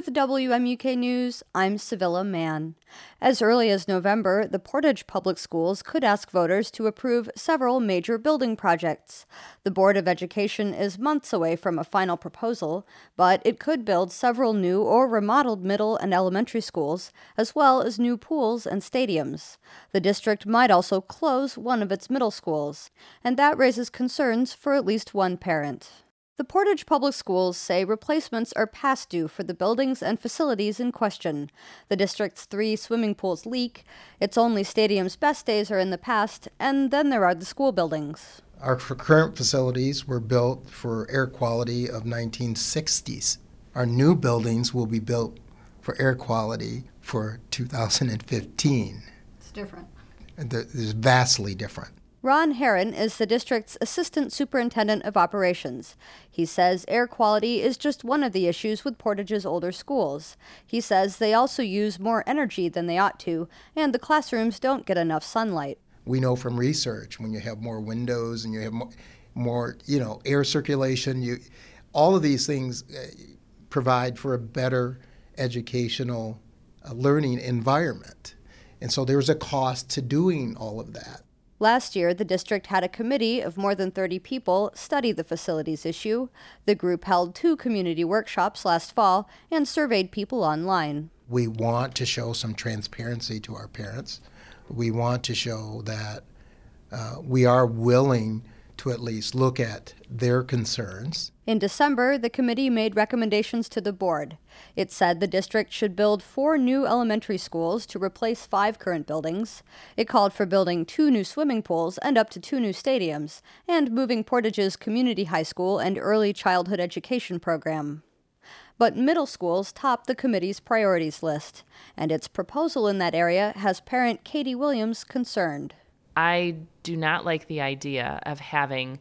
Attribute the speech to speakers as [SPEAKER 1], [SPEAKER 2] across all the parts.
[SPEAKER 1] With WMUK News, I'm Sevilla Mann. As early as November, the Portage Public Schools could ask voters to approve several major building projects. The Board of Education is months away from a final proposal, but it could build several new or remodeled middle and elementary schools, as well as new pools and stadiums. The district might also close one of its middle schools, and that raises concerns for at least one parent. The Portage Public Schools say replacements are past due for the buildings and facilities in question. The district's 3 swimming pools leak, its only stadium's best days are in the past, and then there are the school buildings.
[SPEAKER 2] Our current facilities were built for air quality of 1960s. Our new buildings will be built for air quality for 2015.
[SPEAKER 1] It's different.
[SPEAKER 2] It's vastly different.
[SPEAKER 1] Ron Herron is the district's Assistant Superintendent of Operations. He says air quality is just one of the issues with Portage's older schools. He says they also use more energy than they ought to, and the classrooms don't get enough sunlight.
[SPEAKER 2] We know from research when you have more windows and you have more air circulation, all of these things provide for a better educational learning environment. And so there's a cost to doing all of that.
[SPEAKER 1] Last year, the district had a committee of more than 30 people study the facilities issue. The group held 2 community workshops last fall and surveyed people online.
[SPEAKER 2] We want to show some transparency to our parents. We want to show that we are willing to at least look at their concerns.
[SPEAKER 1] In December, the committee made recommendations to the board. It said the district should build 4 new elementary schools to replace 5 current buildings. It called for building 2 new swimming pools and up to 2 new stadiums, and moving Portage's community high school and early childhood education program. But middle schools top the committee's priorities list, and its proposal in that area has parent Katie Williams concerned.
[SPEAKER 3] I do not like the idea of having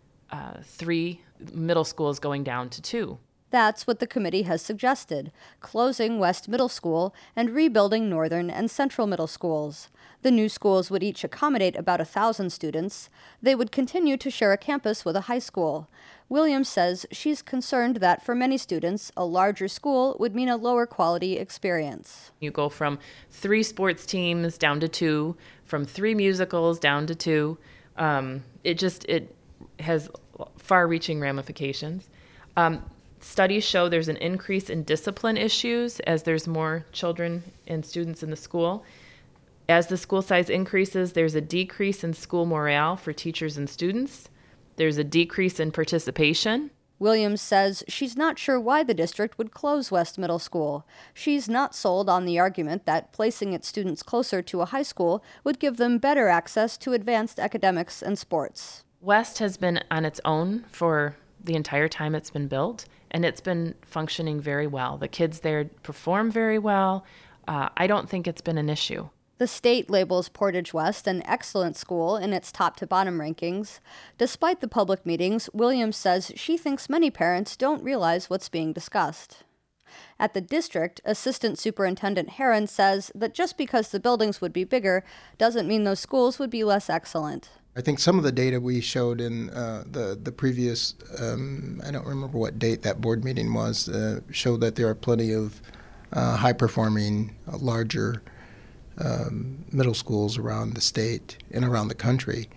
[SPEAKER 3] 3 middle schools going down to 2.
[SPEAKER 1] That's what the committee has suggested, closing West Middle School and rebuilding Northern and Central Middle Schools. The new schools would each accommodate about 1,000 students. They would continue to share a campus with a high school. Williams says she's concerned that for many students, a larger school would mean a lower quality experience.
[SPEAKER 3] You go from 3 sports teams down to 2, from 3 musicals down to 2. It has far-reaching ramifications. Studies show there's an increase in discipline issues as there's more children and students in the school. As the school size increases, there's a decrease in school morale for teachers and students. There's a decrease in participation.
[SPEAKER 1] Williams says she's not sure why the district would close West Middle School. She's not sold on the argument that placing its students closer to a high school would give them better access to advanced academics and sports.
[SPEAKER 3] West has been on its own for the entire time it's been built, and it's been functioning very well. The kids there perform very well. I don't think it's been an issue.
[SPEAKER 1] The state labels Portage West an excellent school in its top-to-bottom rankings. Despite the public meetings, Williams says she thinks many parents don't realize what's being discussed. At the district, Assistant Superintendent Herron says that just because the buildings would be bigger doesn't mean those schools would be less excellent.
[SPEAKER 2] I think some of the data we showed in the previous, I don't remember what date that board meeting was, showed that there are plenty of high-performing, larger middle schools around the state and around the country.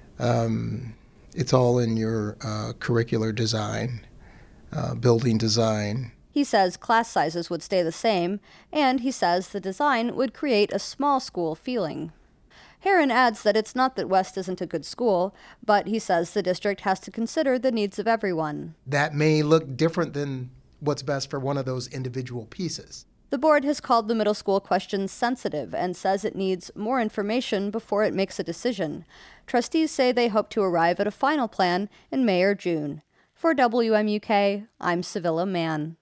[SPEAKER 2] It's all in your curricular design, building design.
[SPEAKER 1] He says class sizes would stay the same, and he says the design would create a small school feeling. Herron adds that it's not that West isn't a good school, but he says the district has to consider the needs of everyone.
[SPEAKER 2] That may look different than what's best for one of those individual pieces.
[SPEAKER 1] The board has called the middle school question sensitive and says it needs more information before it makes a decision. Trustees say they hope to arrive at a final plan in May or June. For WMUK, I'm Sevilla Mann.